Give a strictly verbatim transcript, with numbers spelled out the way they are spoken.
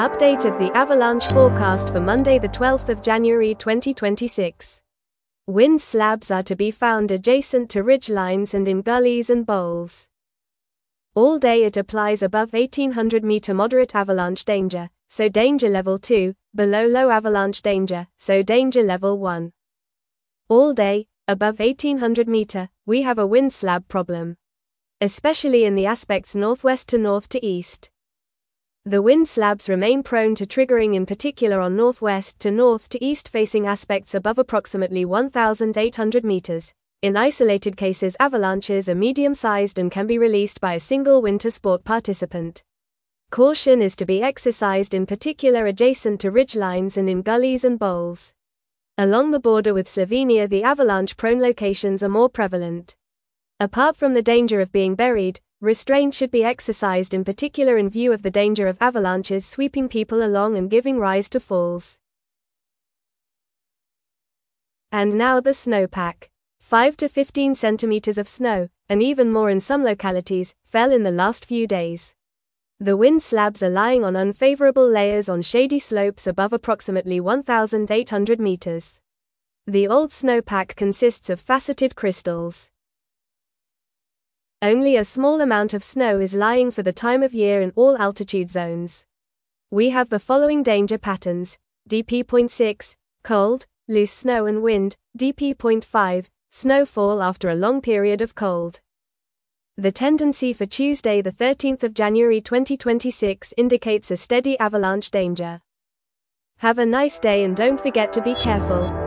Update of the avalanche forecast for Monday the twelfth of January twenty twenty-six. Wind slabs are to be found adjacent to ridgelines and in gullies and bowls. All day it applies above eighteen hundred meter moderate avalanche danger, so danger level two, below low avalanche danger, so danger level one. All day, above eighteen hundred meter, we have a wind slab problem, especially in the aspects northwest to north to east. The wind slabs remain prone to triggering, in particular on northwest to north to east facing aspects above approximately one thousand eight hundred meters. In isolated cases, avalanches are medium-sized and can be released by a single winter sport participant. Caution is to be exercised in particular adjacent to ridgelines and in gullies and bowls. Along the border with Slovenia, the avalanche-prone locations are more prevalent. Apart from the danger of being buried, restraint should be exercised in particular in view of the danger of avalanches sweeping people along and giving rise to falls. And now the snowpack. five to fifteen centimeters of snow, and even more in some localities, fell in the last few days. The wind slabs are lying on unfavorable layers on shady slopes above approximately one thousand eight hundred meters. The old snowpack consists of faceted crystals. Only a small amount of snow is lying for the time of year in all altitude zones. We have the following danger patterns: D P zero point six, cold, loose snow and wind; D P zero point five, snowfall after a long period of cold. The tendency for Tuesday the thirteenth of January twenty twenty-six indicates a steady avalanche danger. Have a nice day and don't forget to be careful.